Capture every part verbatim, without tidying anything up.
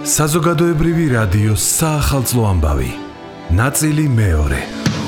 საზოგადოებრივი რადიოს საახალწლო ამბავი. ნაწილი მეორე.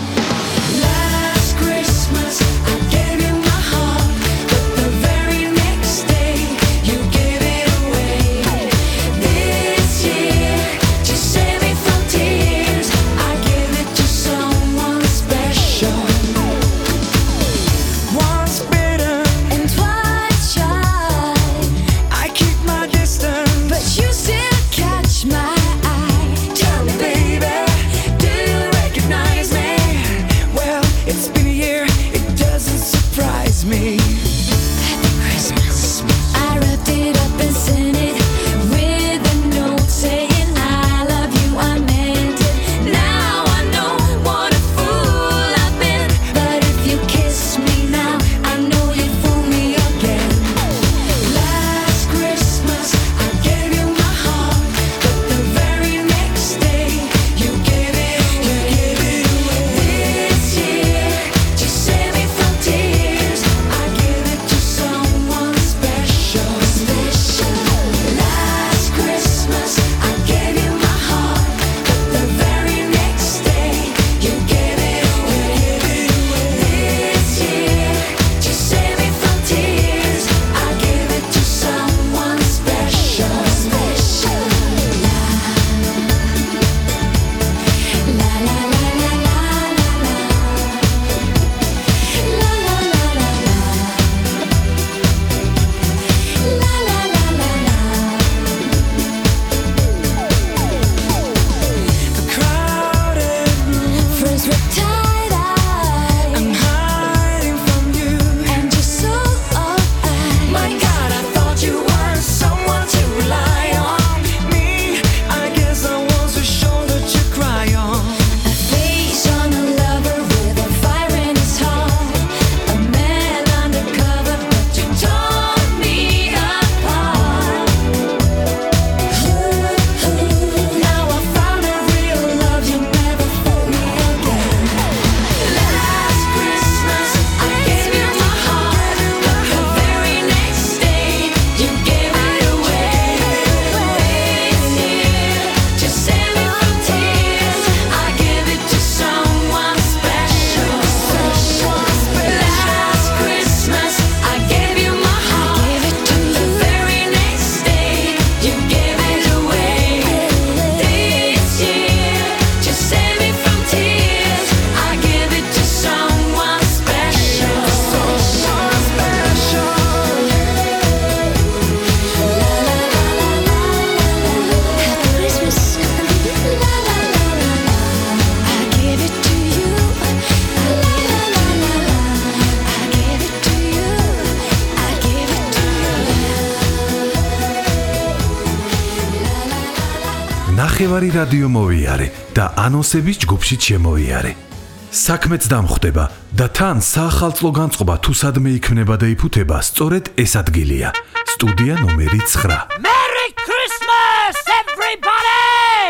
ნახევარი რადიო მოვიარე და ანონსების ჯგუფში შემოვიარე. საქმეც დამხვდება და თან საახალწლო განწყობა თუ სადმე იქნება და იფუთება, სწორედ ეს ადგილია. სტუდია ნომერი ცხრა. Merry Christmas, everybody!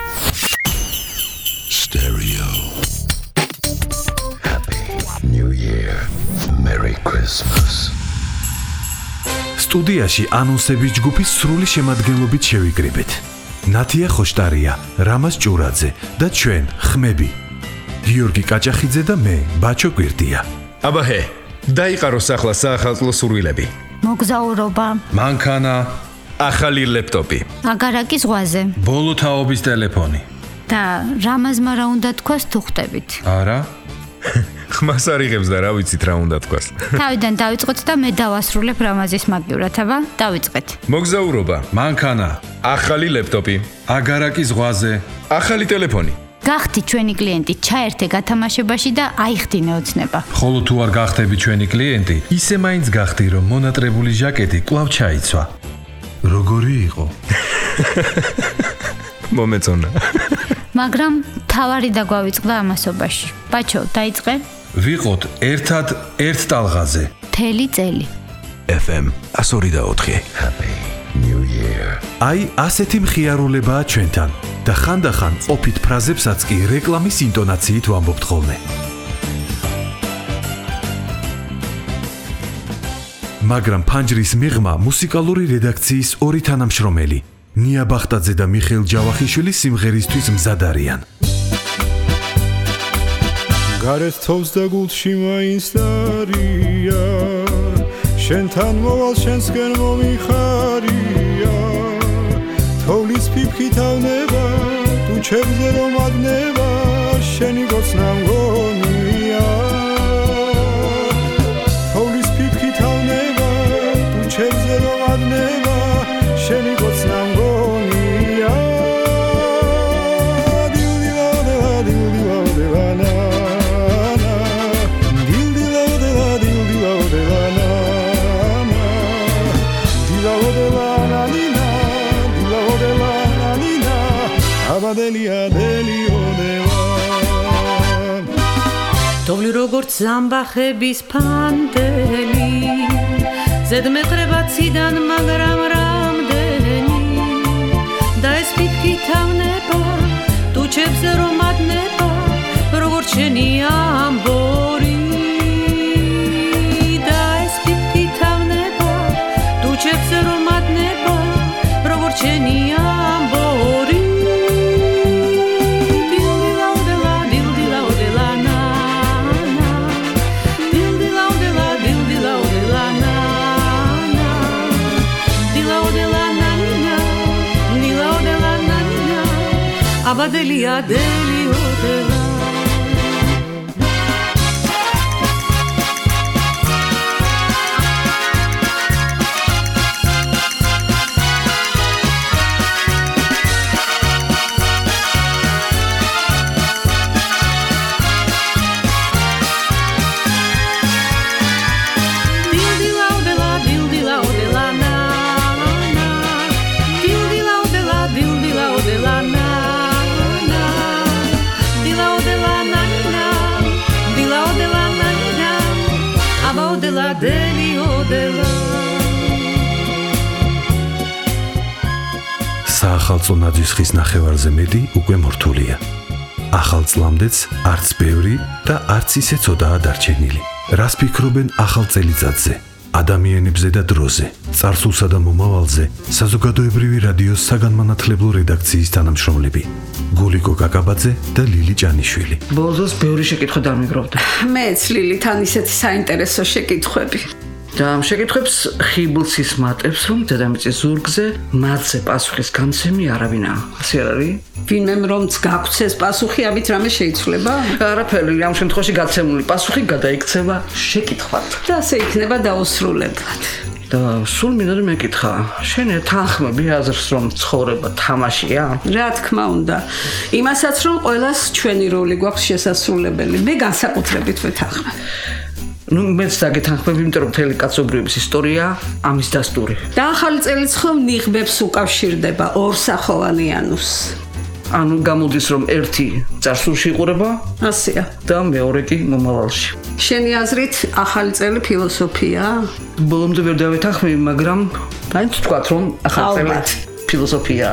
Stereo. Happy New Year. Merry Christmas. სტუდიაში ანონსების ჯგუფის სრული შემადგენლობით შევიკრიბეთ. ნათია ხოშტარია, რამაზ ჭურაძე და ჩვენ ხმები. გიორგი კაჭახიძე და მე, ბაჩო კვირტია. აბაჰე, დაიყაროს ახლა საახალწლო სურვილები. მოგზაურობა. მანქანა, ახალი ლეპტოპი. აგარაკი ზღვაზე. ბოლო თაობის ტელეფონი. და რამაზმა რა უნდა თქვას თუ ხვდებით? არა? ხმას არიღებს და რა ვიცით რა უნდა თქვას. თავიდან დავიწყოთ და მე დავასრულებ რამაზის მაგივრად, აბა, დავიწყეთ. მოგზაურობა, მანქანა, ახალი ლეპტოპი, აგარაკი ზღვაზე, ახალი ტელეფონი. გახდი ჩვენი კლიენტი, ჩაერთე გათამაშებაში და აიხდინე ოცნება. ხოლო თუ არ გახდები ჩვენი კლიენტი, ისე მაინც გახდი, რომ მონატრებული ჟაკეტი კვლავ ჩაიცვა. როგორი იყო? მომეწონა. მაგრამ თავარი დაგვავიწყდა ამასობაში. ბაჩო, დაიწყე? ვიყოთ ერთად ერთ ტალღაზე. მთელი წელი. F M one oh four. Happy New Year. აი, ასეთი მხიარულებაა ჩვენთან და ხანდახან ყოფით ფრაზებსაც კი რეკლამის ინტონაციით ვამბობთ ხოლმე. მაგრამ ფანჯრის მიღმა მუსიკალური რედაქციის ორი თანამშრომელი ნია ბახტაძე და მიხეილ ჯავახიშვილი სიმღერისთვის მზად არიან. გარეთ თოვს და გულში მაინც დარია შენთან მოვალ შენსკენ მომიხარია თოვლის ფიფხი თავნება თუ ჩემზე რომ ადნება შენი გოცნა მგონია თოვლის ფიფხი თავნება თუ ჩემზე რომ ადნება შენი გოცნა მგონია თოვლი როგორც ზამბახების ფანდელი ზედ მეყრება ციდან მაგრამ რამდენი და ეს ფიფხი თავნება თუ ჩემზე რომ ადნება როგორც შენი ამბორი და ეს ფიფხი თავნება თუ ჩემზე რომ ადნება როგორც შენი ამბორი Abadelia delio საახალწლო ნაძვის ხის ნახევარზე მეტი უკვე მორთულია. ახალ წლამდეც არც ბევრი და არც ისე ცოტაა დარჩენილი. რას ფიქრობენ ახალ წელიწადზე, ადამიანებზე და დროზე, წარსულსა და მომავალზე საზოგადოებრივი რადიოს საგანმანათლებლო რედაქციის თანამშრომლები გულიკო კაკაბაძე და ლილი ჭანიშვილი. ბოლოს ბევრი შეკითხვა დამიგროვდა. მეც ლილით ან ისეთი საინტერესო შეკითხვები. და ამ შეკითხვებს ხიბლცის მატებს რომ დედამიწის ზურგზე მათზე პასუხის განცემი არავინა. ასე არ არის? ვინმემ რომც გაგვცეს პასუხი, ამით რამე შეიცვლება? არაფერი, ამ შემთხვევაში გაცემული პასუხი გადაიქცევა შეკითხვად. და ასე იქნება დაუსრულებლად. და სულ მინდა მეკითხა, შენი თანხმები აზრს რომ ცხოვრება თამაშია? რა თქმა უნდა. იმასაც რომ ყველას ჩვენი როლი გვაქვს შესასრულებელი. მე განსაკუთრებით ვეთანხმებ. ნუ მეც დაგეთანხმები, იმიტომ რომ მთელი კაცობრიობის ისტორია ამის დასტური. და ახალი წელიც ხომ ნიღბებს უკავშირდება ორსახოვანი ანუსს. ანუ გამოდის რომ ერთი წარსულში იყურება, ასეა. და მეორე კი მომავალში. შენი აზრით ახალი წელი ფილოსოფიაა? ბოლომდე ვერ დავეთანხმები, მაგრამ მაინც ვთქვათ რომ ახალი წელი ფილოსოფიაა.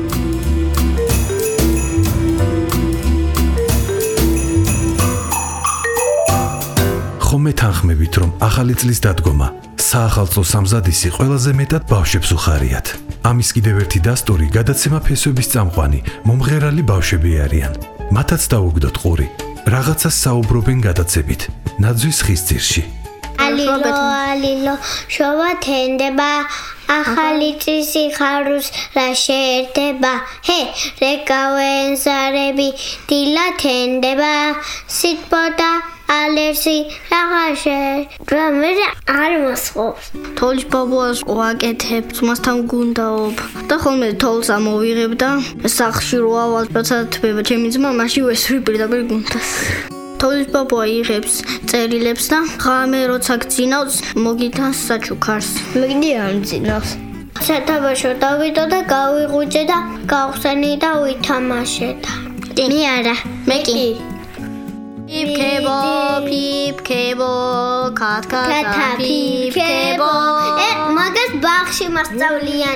ხომ მეთანხმებით, რომ ახალი წლის დადგომა საახალწლო სამზადისი ყველაზე მეტად ბავშვებს უხარიათ. ამის კიდევ ერთი დასტური გადაცემა ფესვების წამყვანი მომღერალი ბავშვები არიან. მათაც დაუგდოთ ყური. რაღაცას საუბრობენ გადაცებით. ნაძვის ხის ძირში. ალილო ალილო შოვა თენდება ახალი წისი ხარუს რა შეერთება ჰე რეკავენ ზარები დილა თენდება სიტბოდა ალერსი რაღაცე დრამე არ მოსყობს თოლის ბაბუას ვაკეთებ მასთან გუნდაობ და ხოლმე თოლს ამოვიღებ და სახში რო ავალ როცა თბება ჩემი ძმა მაშინ ვესვრი პირდაპირ გუნდას თოლის ბაბუა იღებს წერილებს და ღამე როცა გძინავს მოგიტანს საჩუქარს მიგდი არ მძინავს სათავეში დავიდო და გავიღვიძე და გავხსენი და ვითამაშე და მე არა მე კი Pipkebo, pipkebo, kat kat pipkebo. E, magas baxshi masწავლიან.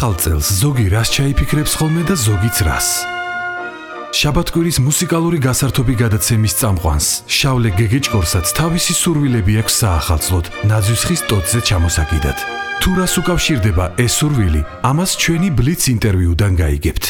ახალ წელს ზოგი რას ჩაიფიქრებს ხოლმე და ზოგიც რას. შაბათკვირის მუსიკალური გასართობი გადაცემის წამყვანს შავლე გეგეჭკორსაც თავისი სურვილები აქვს საახალწლოდ ნაძვისხის ტოტზე ჩამოსაკიდად. თუ რას უკავშირდება ეს სურვილი, ამას ჩვენი ბლიც ინტერვიუდან გაიგებთ.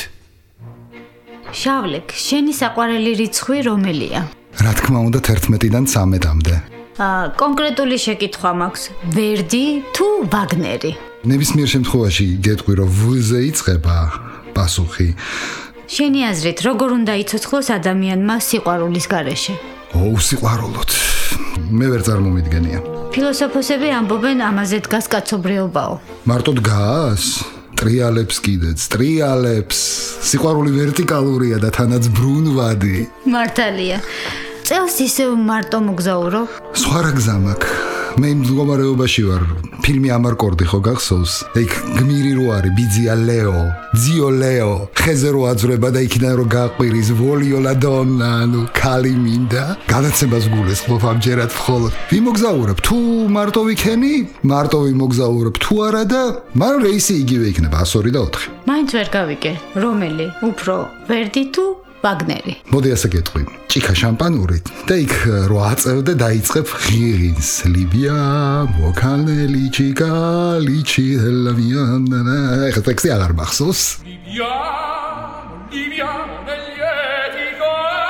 შავლეკ, შენი საყვარელი რიცხვი რომელია? რა თქმა უნდა თერთმეტიდან ცამეტამდე. აა, კონკრეტული შეკითხვა მაქვს. ვერდი თუ ვაგნერი? ნებისმიერ შემთხვევაში გეტყვი რომ ვ-ზე იწყება პასუხი. შენი აზრით, როგორ უნდა იცოცხლოს ადამიანმა სიყვარულის გარეშე? ო, სიყვარულოთ. მე ვერ წარმომიდგენია. ფილოსოფოსები ამბობენ, ამაზე დგას კაცობრიობაო. მარტო დგას? ტრიალებს კიდეც, ტრიალებს. სიყვარული ვერტიკალურია და თანაც ბრუნვადი. მართალია. წელს ისევ მარტო მოგზაურო? სხვა რა გზა მაქვს? მე იმ მდგომარეობაში ვარ. ფილმი ამარკორდი ხო გახსოვს? ეგ გმირი რო არის, ბიძია ლეო, ძიო ლეო, ხეზე რო აძვრება და იქიდან რო გაყვირის ვოლიო ლა დონა, ნუ კალი მინდა. გადაცემას გულისხმობ ამჯერად მხოლოდ. ვიმოგზაურებ, თუ მარტო ვიქენი, მარტო ვიმოგზაურებ, თუ არა და მან რეისი იგივე იქნება one two და four. მაინც ვერ გავიგე, რომელი? უფრო ვერდი თუ ვაგნერი? მოდი ასე გეტყვი. ჭიქა შამპანურით და იქ რო აწევდე დაიწყებ ღირინს. ლიბია, მოკალელი ჭიკა, ლიჩი ელავიანა. ეხლა ტექსტი აღარ მახსოვს. ლიბია, ლიბია, ნელიეტიკა,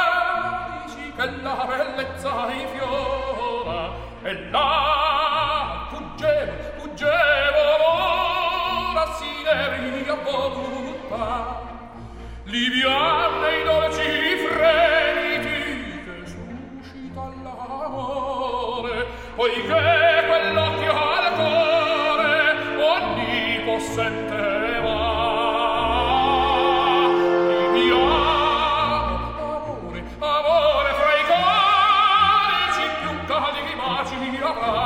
ჭიკა ლა ბელეცა იფიორა. ელა, ფუჯე, ფუჯე, ora sineria voluta. Libia nei dolci fremiti che suscita l'amore, poiché quell'occhio al cuore onnipossente va. Libia, amore, amore fra i corici più caldi baci avrà.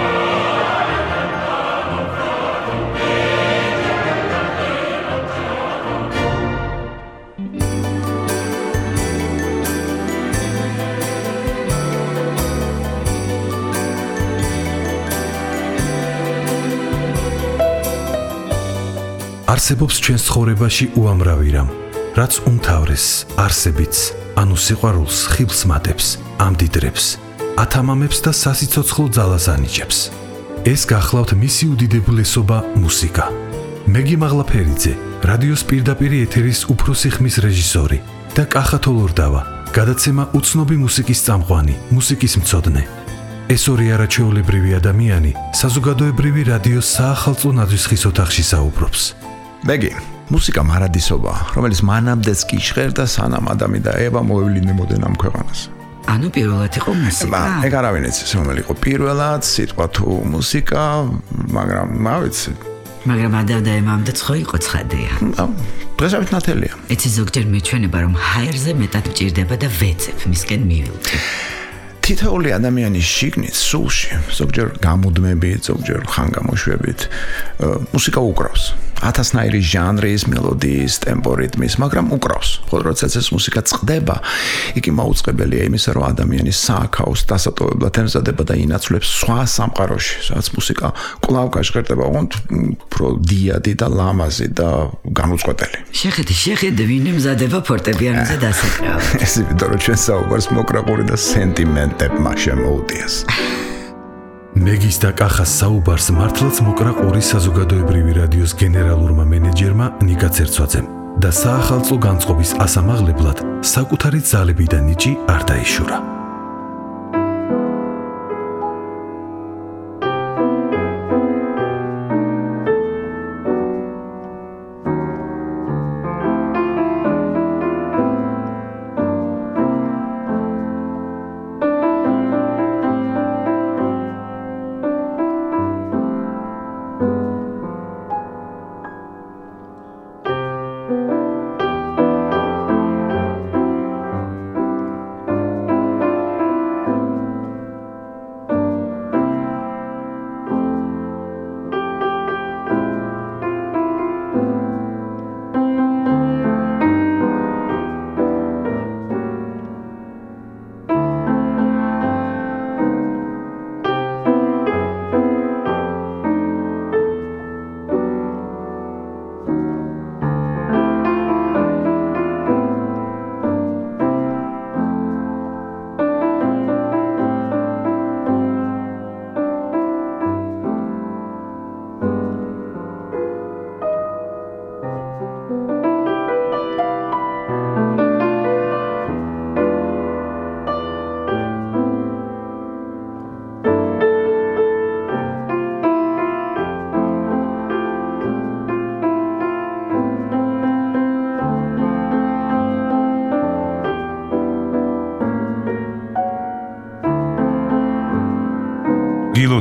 არსებობს ჩვენს ცხოვრებაში უამრავი რამ, რაც უმთავრეს, არსებიც, ანუ სიყვარულს ხიბლს მატებს, ამდიდრებს, ათამამებს და სასიცოცხლო ძალას ანიჭებს. ეს გახლავთ მისი უდიდებულესობა მუსიკა. მეგი მაღლაფერიძე, რადიოს პირდაპირი ეთერის უფროსი ხმის რეჟისორი და კახა თოლორდავა, გადაცემა უცნობი მუსიკის წამყვანი, მუსიკის მცოდნე. ეს ორი არაჩვეულებრივი ადამიანი საზოგადოებრივი რადიოს საახალწლო ნაძვისხის ოთახში საუბრობს. მეგი, მუსიკა მარადისობა, რომელიც მანამდეც კი ჟღერდა სანამ ადამი და ევა მოევლინებოდნენ ამ ქვეყანას. ანუ პირველად იყო მუსიკა? ეგ არავინ იცის, რომელი იყო პირველად, სიტყვა თუ მუსიკა, მაგრამ מה ვიცი. მაგრამ ადამ და ემამდე ხო იყო ცხადია. დღესაც ნათელია. იცი ზოგჯერ მეჩვენება რომ ჰაერზე მეტად მჭირდება და ვეცებ მისკენ მივილთი. თითოეული ადამიანის შიგნით, სულში, ზოგჯერ გამუდმებით, ზოგჯერ ხანგამოშვებით, მუსიკა უკრავს. ათასნაირი ჟანრის, მელოდიის, ტემპო, რიტმის, მაგრამ უკრავს. ხოლო როდესაც ეს მუსიკა წყდება, იგი მაუწყებელია იმისა, რომ ადამიანი სააქაოს დასატოვებლად ემზადება და ინაცვლებს სხვა სამყაროში, სადაც მუსიკა კვლავ გაჟღერდება, ოღონდ უფრო დიადი და ლამაზი და განუწყვეტელი. შეხედე, შეხედე, ვინ ემზადება ფორტეპიანოზე დასაკრავად. ეს იმიტომ რომ ჩვენ საუბარს მოკრაყური და სენტიმენტებმა შემოუდიეს. მეგის და კახას საუბარს მართლაც მოკრაყური საზოგადოებრივი რადიოს გენერალურმა მენეჯერმა ნიკა ცერცვაძემ და საახალწლო განწყობის ასამაღლებლად საკუთარი ძალები და ნიჭი არ დაიშურა.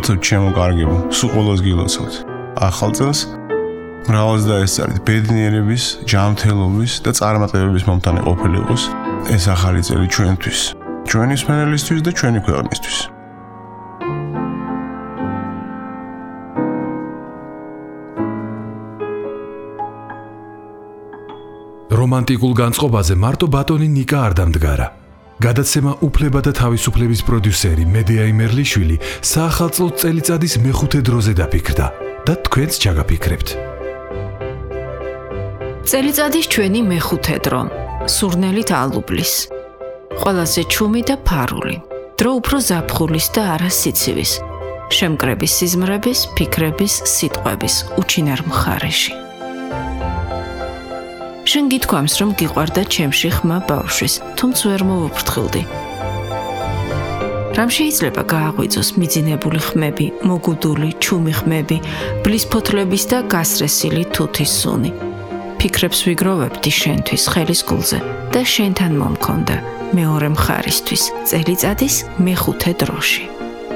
გილოცავთ შემოკარგებო, სულ ყოველს გილოცავთ. ახალ წელს მრავალს დაესწარით ბედნიერების, ჯანმრთელობის და წარმატებების მომთანი ყოფილიყოს ეს ახალი წელი ჩვენთვის, ჩვენი მსმენელისთვის და ჩვენი ქვეყნისთვის. რომანტიკულ განწყობაზე მარტო ბატონი ნიკა არ დამდგარა. გადაცემა უფლება და თავისუფლების პროდიუსერი მედია იმერლიშვილი საახალწლო წელიწადის მეხუთე დროზე დაფიქრდა და თქვენც ჩაგაფიქრებთ. წელიწადის ჩვენი მეხუთე დრო, სურნელით ალუბლის. ყველაზე ჩუმი და ფარული. დრო უფრო ზაფხულის და არა სიცივის. შემკრების სიზმრების, ფიქრების, სიტყვების, უჩინარ მხარეში. შენ გითქვამს, რომ გიყვარდა ჩემში ხმა ბავშვის, თუმცა ვერ მოვუფრთხილდი. რამ შეიძლება გააღვიძოს მიძინებული ხმები, მოგუდული, ჩუმი ხმები, ბლის ფოთლების და გასრესილი თუთის სუნი. ფიქრებს ვიგროვებდი შენთვის ხელის გულზე და შენთან მომქონდა მეორე მხარისთვის, წელიწადის მეხუთე დროში.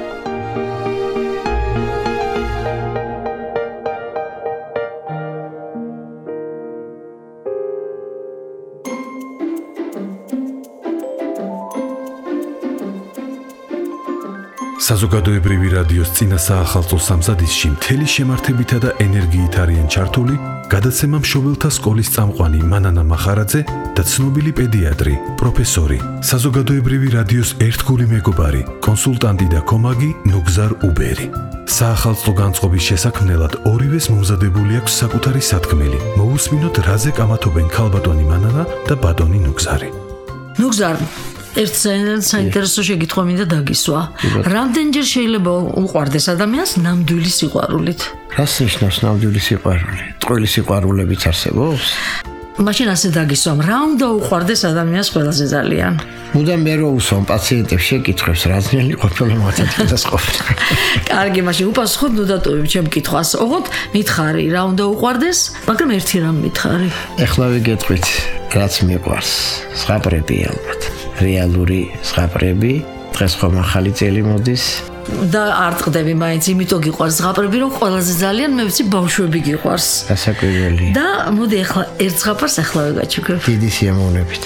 საზოგადოებრივი რადიოს წინა საახალწლო სამზადისში მთელი შემართებითა და ენერგიით არიან ჩართული გადაცემა მშობელთა სკოლის წამყვანი მანანა მახარაძე და ცნობილი პედიატრი, პროფესორი, საზოგადოებრივი რადიოს ერთგული მეგობარი, კონსულტანტი და კომაგი ნუგზარ უბერი. საახალწლო განწყობის შესაქმნელად ორივეს მომზადებული აქვს საკუთარი სათქმელი. მოусმინოთ რაზე კამათობენ ქალბატონი მანანა და ბატონი ნუგზარი. ნუგზარ ერთ საინტერესო შეკითხვა მინდა დაგისვა. რამდენჯერ შეიძლება უყვარდეს ადამიანს ნამდვილი სიყვარულით? რას ნიშნავს ნამდვილი სიყვარული? ტყუილი სიყვარულებიც არსებობს? მაშინ ასე დაგისვამ, რა უნდა უყვარდეს ადამიანს ყველაზე ძალიან? მუდამ მე რო უსვამ პაციენტებს შეკითხვებს, რა ძნელი ყოფილა მათაც ყოფილა. კარგი, მაშინ უპასუხოთ ნუ დატოვებ ჩემ კითხვას. ოღონდ მითხარი, რა უნდა უყვარდეს, მაგრამ ერთი რამ მითხარი. ეხლა ვიგეთყვით, რაც მიყვარს. ზღაპრები ალბათ. რეალური ზღაპრები, დღეს ხომ ახალი წელი მოდის. და არ ტყდები მაინც, იმიტომ გიყვარს ზღაპრები, რომ ყველაზე ძალიან მე ვიცი ბავშვები გიყვარს. დასაკვირველი. და მოდი ახლა ერთ ზღაპარს ახლავე გაჩუქებ. დიდი სიამოვნებით.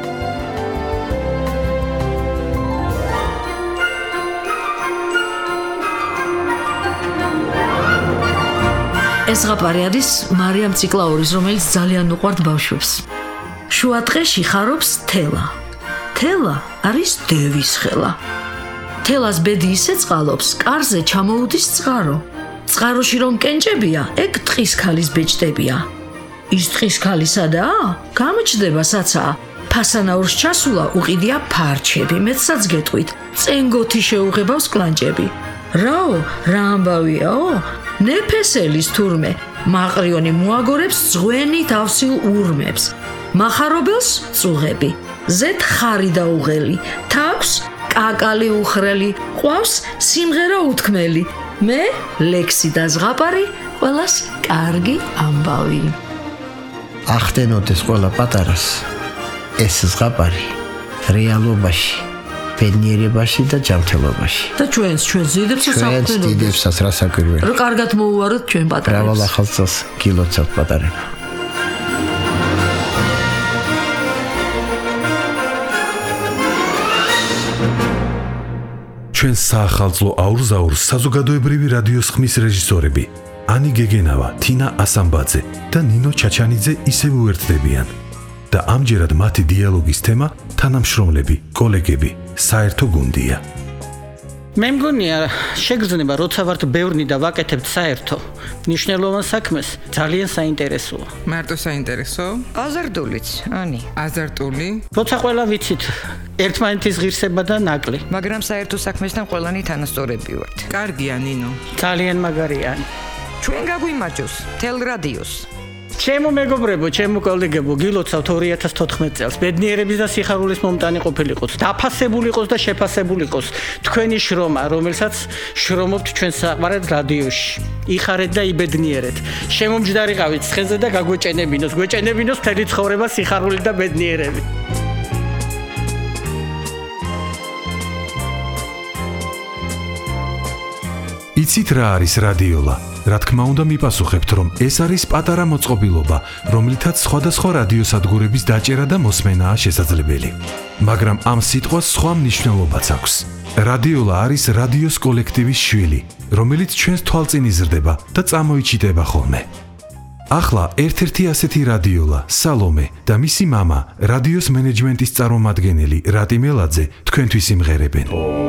ეს ზღაპარი არის მარიამ ციკლაურის, რომელიც ძალიან უყვართ ბავშვებს. შუა დღეში ხარობს თელა. თელა არის დევის ხელა. თელას ბედი ისე წყალობს, კარზე ჩამოუდის წყარო. წყაროში რომ კენჭებია, ეგ ტყის ქალის ბეჭდებია. ის ტყის ქალი სადაა? გამოჩდება საცა. ფასანაურს ჩასულა უყიდია ფარჩები, მეცაც გეტყვით, წენგოთი შეუღებავს კლანჭები. რაო, რა ამბავიაო? ნეფესელის თურმე, მაყრიონი მოაგორებს ძღვენი თავსილ ურმებს. მახარობელს წუღები. ზეთ ხარი და უღელი, თავს კაკალი უხრელი, ყვავს სიმღერა უთქმელი. მე ლექსი და ზღაპარი, ყველას კარგი ამბავი. ახდენოდეს ყველა პატარას. ეს ზღაპარი რეალობაში, ბედნიერებაში და ჯანმრთელობაში. და ჩვენს ჩვენს დიდებს ჩვენს დიდებსაც რა საკვირველი. რა კარგად მოუვაროთ ჩვენ პატარებს. მრავალ ახალ წელს გილოცავთ პატარებო. ჩვენ საახალწლო აურზაურს საზოგადოებრივი რადიოს ხმის რეჟისორები ანი გეგენავა, თინა ასამბაძე და ნინო ჩაჩანიძე ისევ უერთდებიან და ამჯერად მათი დიალოგის თემა თანამშრომლები, კოლეგები, საერთო გუნდია. მე მგონია შეგრძნება როცა ვართ ბევრნი და ვაკეთებთ საერთო მნიშვნელოვან საქმეს ძალიან საინტერესოა. მარტო საინტერესო? აზარტულიც, ანი. აზარტული? როცა ყველა ვიცით ერთმანეთის ღირსება და ნაკლი. მაგრამ საერთო საქმესთან ყველანი თანასწორები ვართ. კარგია, ნინო. ძალიან მაგარია. ჩვენ გაგვიმარჯოს, თელ რადიოს. ჩემო მეგობრებო, ჩემო კოლეგებო, გილოცავთ ორი ათას თოთხმეტ წელს ბედნიერების და სიხარულის მომტანი ყოფილიყოს, დაფასებულიყოს და შეფასებულიყოს თქვენი შრომა, რომელსაც შრომობთ ჩვენ საყვარელ რადიოში. იხარეთ და იბედნიერეთ. შემომჯდარიყავით ცხენზე და გაგვეჭენებინოს, გვეჭენებინოს მთელი ცხოვრება სიხარული და ბედნიერები. იცით რა არის რადიოლა? რა თქმა უნდა მიპასუხებთ, რომ ეს არის პატარა მოწყობილობა, რომლითაც სხვადასხვა რადიოსადგურების დაჭერა და მოსმენაა შესაძლებელი. მაგრამ ამ სიტყვას სხვა მნიშვნელობაც აქვს. რადიოლა არის რადიოს კოლექტივის შვილი, რომელიც ჩვენს თვალწინ იზრდება და წამოიჩიტება ხოლმე. ახლა ერთ-ერთი ასეთი რადიოლა, სალომე და მისი მამა, რადიოს მენეჯმენტის წარმომადგენელი რატი მელაძე თქვენთვის იმღერებენ.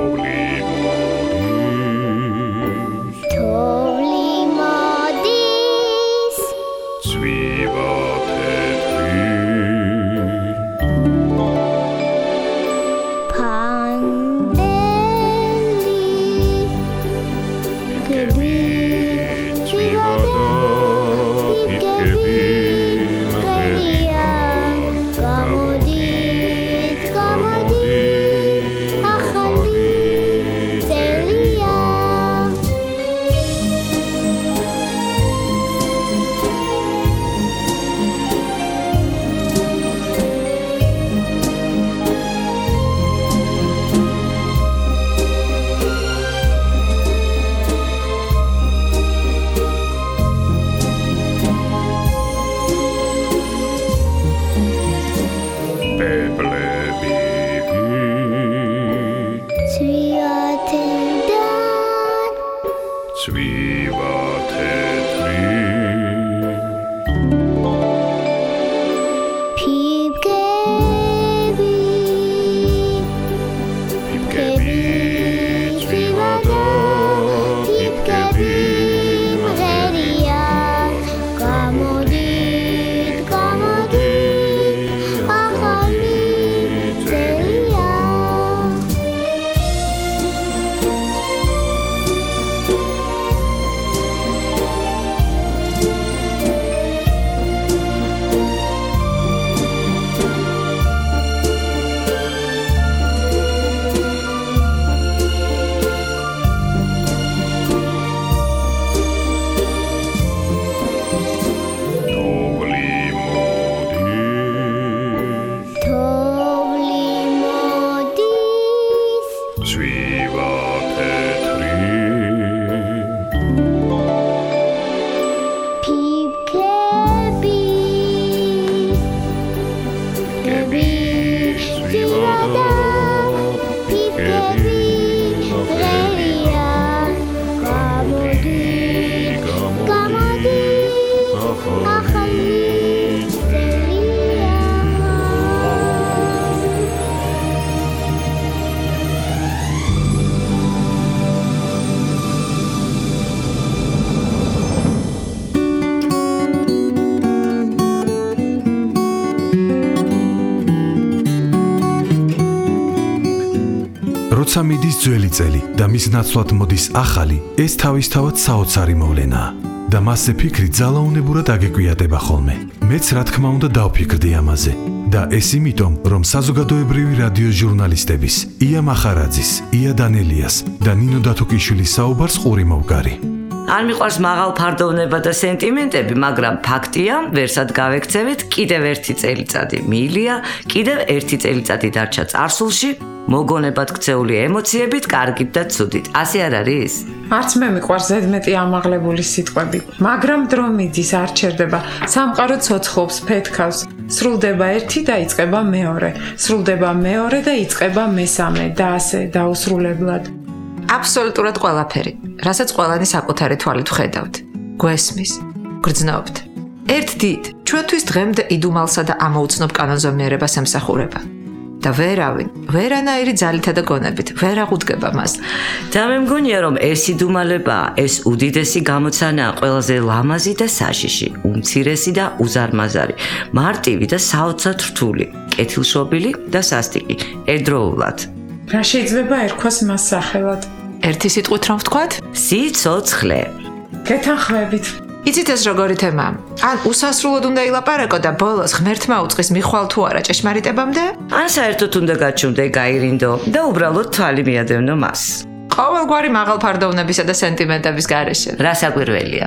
როცა მიდის ძველი წელი და მის ნაცვლად მოდის ახალი, ეს თავისთავად საოცარი მოვლენაა და მასზე ფიქრი ძალაუნებურად აგეკვიატება ხოლმე. მეც რა თქმა უნდა დავფიქრდი ამაზე და ეს იმიტომ, რომ საზოგადოებრივი რადიოს ჟურნალისტების ია მახარაძის, ია დანელიას და ნინო დათუკიშვილის საუბარს ყური მოვგარი. არ მიყვარს მაღალ ფარდოვნება და სენტიმენტები, მაგრამ ფაქტია, ვერსად გავექცევით, კიდევ ერთი წელიწადი მიილია, კიდევ ერთი წელიწადი დარჩა წარსულში. მოგონებად ქცეული ემოციებით, კარგით და ცუდით. ასე არ არის? არც მე მიყვარს ზედმეტი ამაღლებული სიტყვები, მაგრამ დრო მიდის, არ ჩერდება. სამყარო ცოცხლობს, ფეთქავს. სრულდება ერთი და იწყება მეორე. სრულდება მეორე და იწყება მესამე და ასე დაუსრულებლად. აბსოლუტურად ყველაფერი, რასაც ყველანი საკუთარი თვალით ვხედავთ. გვესმის, გრძნობთ. ერთ დიდ, ჩვენთვის დღემდე იდუმალსა და ამოუცნობ კანონზომიერებას ემსახურება. და ვერავინ, ვერანაირი ძალითა და გონებით, ვერ აღუდგება მას. და მე მგონია, რომ ეს იდუმალება, ეს უდიდესი გამოცანაა ყველაზე ლამაზი და საშიში, უმცირესი და უზარმაზარი, მარტივი და საოცრად რთული, კეთილშობილი და სასტიკი, ერთდროულად. რა შეიძლება ერქვას მას სახელად? ერთი სიტყვით რომ ვთქვათ? სიცოცხლე. გეთანხმებით. იცით ეს როგორი თემაა? ან უსასრულოდ უნდა ილაპარაკო და ბოლოს ღმერთმა უწყის მიხვალ თუ არა ჭეშმარიტებამდე? ან საერთოდ უნდა გაჩვენდე, გაირინდო და უბრალოდ თვალი მიადევნო მას. ყოველგვარი მაღალფარდოვნებისა და სენტიმენტების გარეშე. რა საკვირველია.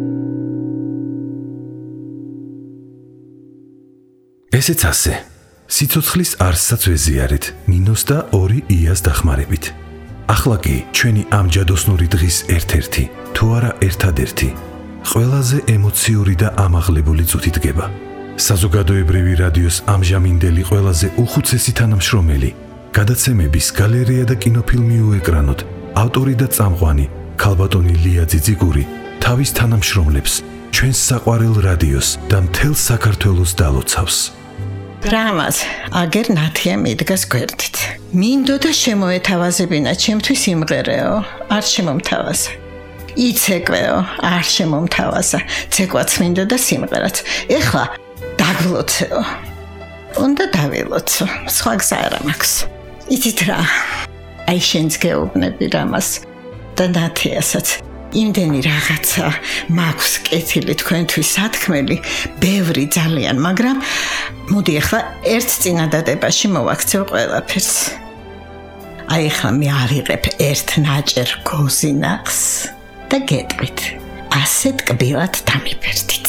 ესეც ასე. სიცოცხლის არსსაც ვეზიარეთ მინოს და ორი იას დახმარებით. ახლა კი ჩვენი ამჯადოსნური დღის ერთ-ერთი, თუ არა ერთადერთი, ყველაზე ემოციური და ამაღლებული წუთი დგება. საზოგადოებრივი რადიოს ამჟამინდელი ყველაზე უხუცესი თანამშრომელი, გადაცემების გალერეა და კინოფილმი უეკრანოდ, ავტორი და წამყვანი, ქალბატონი ლია ძიძიგური, თავის თანამშრომლებს, ჩვენს საყვარელ რადიოს და მთელ საქართველოს დალოცავს. რამაზ, აგერ ნათია მიდგას გვერდით. მინდოდა შემოეთავაზებინა ჩემთვის იმღერეო, არ შემომთავაზა. იცეკვეო, არ შემომთავაზა. ცეკვაც მინდოდა სიმღერაც. ეხლა დაგლოცეო. უნდა დავილოცო, სხვა გზა არ მაქვს. იცით რა? აი შენს გეუბნები რამას და ნათიასაც. იმდენი რაღაცა მაქვს კეთილი თქვენთვის სათქმელი, ბევრი ძალიან, მაგრამ მოდი ახლა ერთ წინადადებაში მოვაქცევ ყველაფერს. აი ახლა მე ავიღებ ერთ ნაჭერ გოზინახს და გეტყვით, ასე ტკბილად დამიფერდით.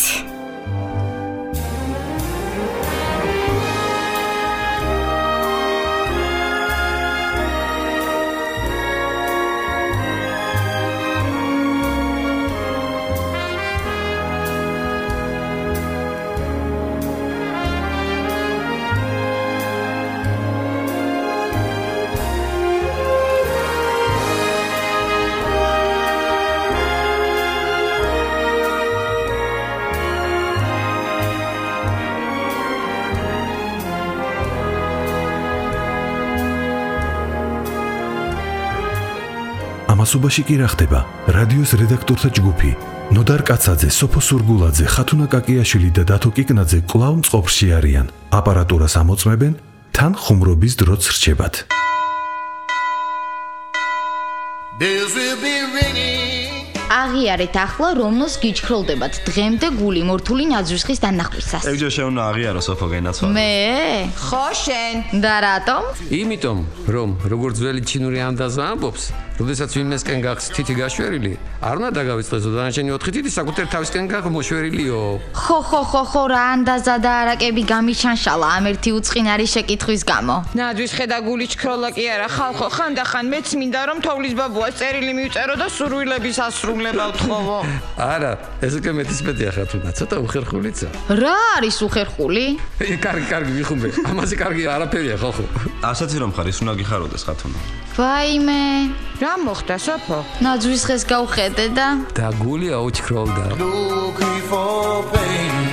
ამასობაში კი რა ხდება? რადიოს რედაქტორთა ჯგუფი, ნოდარ კაცაძე, სოფო სურგულაძე, ხათუნა კაკიაშვილი და დათო კიკნაძე კვლავ მწყობრში არიან. აპარატურას ამოწმებენ, თან ხუმრობის დროც რჩებათ. აღიარეთ ახლა რომლოს გიჩქროლდებათ დღემდე გული მორთული ნაძვისხის დანახვისას. ეგჯერ შეუნა აღიარო სოფო გენაცვალე. მე? ხო შენ. და რატომ? იმიტომ, რომ როგორც ძველი ჩინური ანდაზა ამბობს, როდესაც ვინმესკენ გახს თითი გაშვერილი, არ უნდა დაგავიწყდეს, დანარჩენი ოთხი თითი საკუთარ თავისკენ გახ მოშვერილიო. ხო, ხო, ხო, ხო, რა ანდაზა და არაკები გამიჩანშალა ამ ერთი უწყინარი შეკითხვის გამო. ნაძვის ხედა გული ჩქროლა კი არა, ხალხო, ხანდახან მეც მინდა რომ თოვლის ბაბუას წერილი მივწერო და სურვილების ასრულება ვთხოვო. არა, ეს უკვე მეტისმეტია ხათუნა, ცოტა უხერხულიცა. რა არის უხერხული? ე, კარგი, კარგი, ვიხუმე. ამაზე კარგი არაფერია, ხო ხო. ასეთი რომ ხარ, ის უნდა გიხაროდეს ხათუნა. ვაიმე. რა მოხდა, სოფო? ნაძვის ხეს გავხედე და და გული აუჩქროლდა. Looking for pain,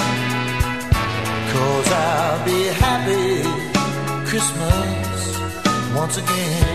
'cause I'll be happy Christmas once again.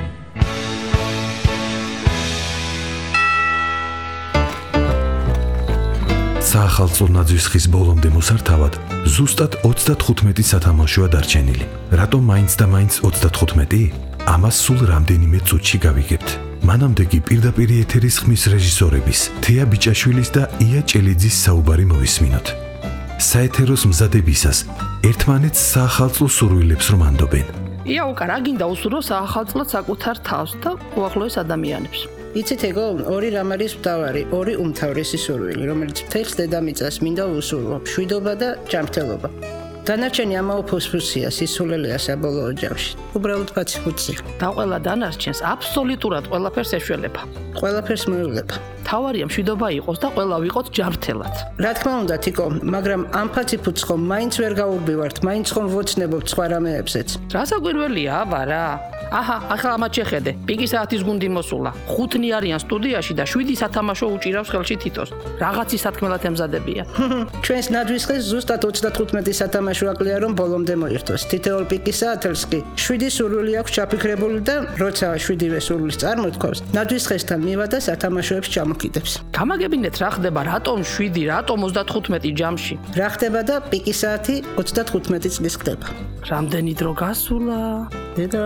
საახალწლო ნაძვისხის ბოლომდე მოსართავად ზუსტად ოცდათხუთმეტი სათამაშოა დარჩენილი. რატომ მაინც და მაინც ოცდათხუთმეტი? ამას სულ რამდენიმე წუთში გავიგებთ. მანამდე კი პირდაპირ ეთერის ხმის რეჟისორების თეა ბიჭაშვილის და ია ჭელიძის საუბარი მოვისმინოთ. საეთეროს მზადებისას ერთმანეთს საახალწლო სურვილებს რომ ანდობენ. ია უკა რა გინდა უსურო საახალწლოდ საკუთარ თავს და უახლოეს ადამიანებს. იცით ეგო ორი რამ არის მთავარი, ორი უმთავრესი სურვილი, რომელიც მთელს დედამიწას მინდა უსურვო, მშვიდობა და ჯანმრთელობა. დანარჩენი ამაო ფუსფუსია, სისულელეა საბოლოო ჯამში. უბრალოდ ფაცი-ფუცი. და ყველა დანარჩენს აბსოლუტურად ყველაფერს ეშველება. ყველაფერს მოევლება. თავარია მშვიდობა იყოს და ყველა ვიყოთ ჯანმრთელად. რა თქმა უნდა, თიკო, მაგრამ ამ ფაცი-ფუცს ხომ მაინც ვერ გაურბივართ, მაინც ხომ ვოცნებობთ სხვა რამეებზეც. რა საკვირველია, აბა რა. აჰა, ახლა ამათ შეხედე. პიკი საათის გუნდი მოსულა. ხუთნი არიან სტუდიაში და შვიდი სათამაშო უჭირავს ხელში თითოს. რაღაცის სათქმელად ემზადებიან. ჩვენს ნაძვისხეს ზუსტად ოცდათხუთმეტი სათამაშო აკლია რომ ბოლომდე მოირთოს. თითოეულ პიკის საათელს კი შვიდი სურვილი აქვს ჩაფიქრებული და როცა შვიდივე სურვილს წარმოთქვავს, ნაძვისხესთან მივა და სათამაშოებს ჩამოკიდებს. გამაგებინეთ რა ხდება, რატომ შვიდი, რატომ ოცდათხუთმეტი ჯამში? რა ხდება და პიკის საათი ოცდათხუთმეტი წლის ხდება. რამდენი დრო გასულა? დედა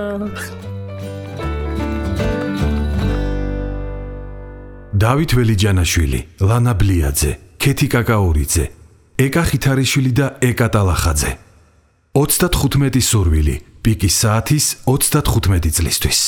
დავით ველიჯანაშვილი, ლანა ბლიაძე, ქეთი კაკაურიძე, ეკა ხითარიშვილი და ეკა ტალახაძე. ოცდათხუთმეტი სურვილი, პიკის საათის ოცდათხუთმეტი წლისთვის.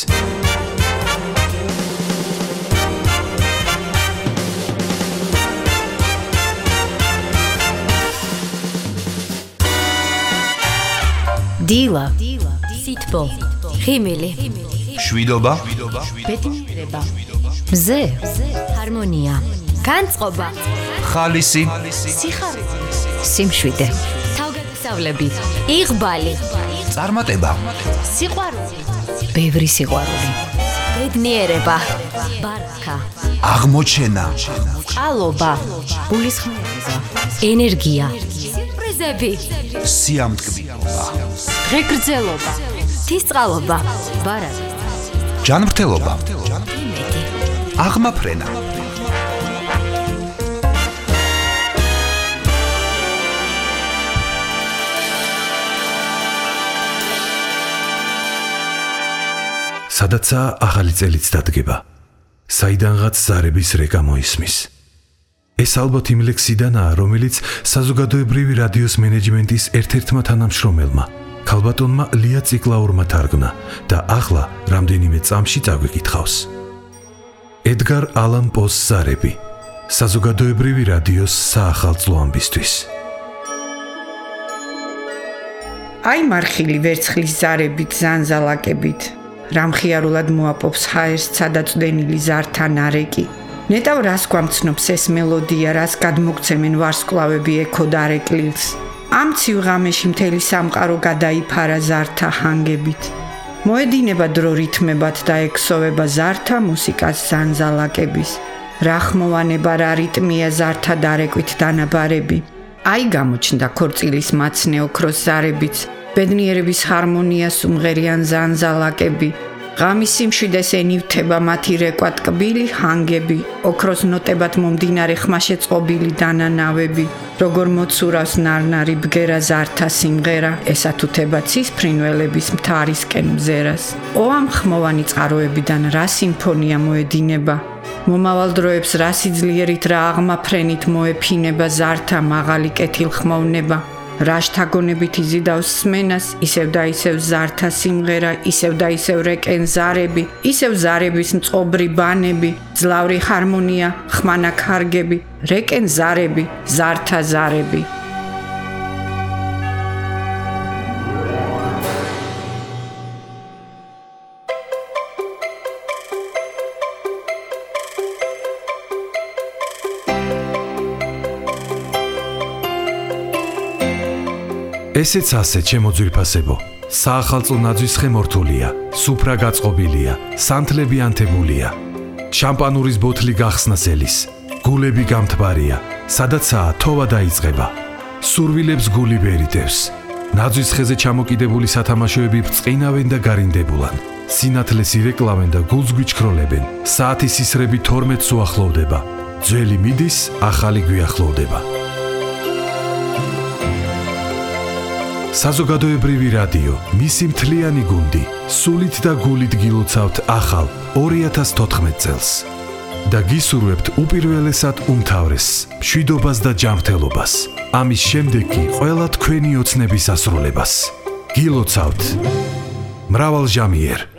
დილა, სითბო, ხიმილი, შვიდობა, ბედნიერება, მზე, ჰარმონია, განწყობა, ხალისი, სიხარული, სიმშვიდე, თავგადასავლები, იღბალი, წარმატება, სიყვარული, ბევრი სიყვარული, ბედნიერება, ბარაკა, აღმოჩენა, წყალობა, გულისხმობა, ენერგია, სიურპრიზები, სიამტკბილობა, ღეგრძელობა, თისწყალობა, ბარაკა, ჯანმრთელობა, აღმაფრენა. სადაცაა ახალი წელიც დადგება. საიდანღაც ზარების რეკა მოისმის. ეს ალბათ იმ ლექსიდანაა, რომელიც საზოგადოებრივი რადიოს მენეჯმენტის ერთ-ერთმა თანამშრომელმა, ქალბატონმა ლია ციკლაურმა თარგმნა და ახლა რამდენიმე წამში წაგვიკითხავს. ედგარ ალან პოს ზარები, საზოგადოებრივი რადიოს საახალწლო ამბისთვის. აი მარხილი ვერცხლის ზარებით, ზანზალაკებით. რამხიარულად მოაპობს ჰაერს სადაწვდენილი ზართა ნარეკი. ნეტავ რას გვამცნობს ეს მელოდია, რას გადმოგცემენ ვარსკვლავები ექო დარეკლილს. ამ ცივ ღამეში მთელი სამყარო გადაიფარა ზართა ჰანგებით. მოედინება დრო რითმებად და ექსოვება ზართა მუსიკას ზანზალაკების. რა ხმოვანება, რა რიტმია ზართა დარეკვით დანაბარები. აი გამოჩნდა ქორწილის მაცნე ოქროს ზარებიც. ბედნიერების ჰარმონია სუმღერიან ზანზალაკები. ღამის სიმშვიდეს ენივთება მათი რეკვა ტკბილი ჰანგები, ოქროს ნოტებად მომდინარე ხმაშეწყობილი დანანავები. როგორ მოცურავს ნარნარი ბგერა ზართა სიმღერა, ესათუთება ცის ფრინველების მთარისკენ მზერას. ო ამ ხმოვანი წყაროებიდან რა სიმფონია მოედინება, მომავალ დროებს რა სიძლიერით, რა აღმაფრენით მოეფინება ზართა მაღალი კეთილხმოვნება. რა შთაგონებით იზიდავს სმენას, ისევ და ისევ ზართა სიმღერა, ისევ და ისევ რეკენ ზარები, ისევ ზარების მწყობრი ბანები, ძლავრი ჰარმონია, ხმანა ქარგები, რეკენ ზარები, ზართა ზარები. ესეც ასე, ჩემო ძვირფასებო. საახალწლო ნაძვის ხე მორთულია, სუფრა გაწყობილია, სანთლები ანთებულია. შამპანურის ბოთლი გახსნასელის, გულები გამთბარია, სადაცაა თოვა დაიწყება. სურვილებს გული ბერიტევს. ნაძვის ხეზე ჩამოკიდებული სათამაშოები ბრწყინავენ და გარინდებულან. სინათლეს ირეკლამენ და გულს გვიჩქროლებენ. საათის ისრები თორმეტს უახლოვდება. ძველი მიდის, ახალი გვიახლოვდება. საზოგადოებრივი რადიო, მისი მთლიანი გუნდი, სულით და გულით გილოცავთ ახალ ორი ათას თოთხმეტ წელს და გისურვებთ უპირველესად უმთავრესს, მშვიდობას და ჯანმრთელობას. ამის შემდეგ კი ყველა თქვენი ოცნების ასრულებას. გილოცავთ მრავალჟამიერ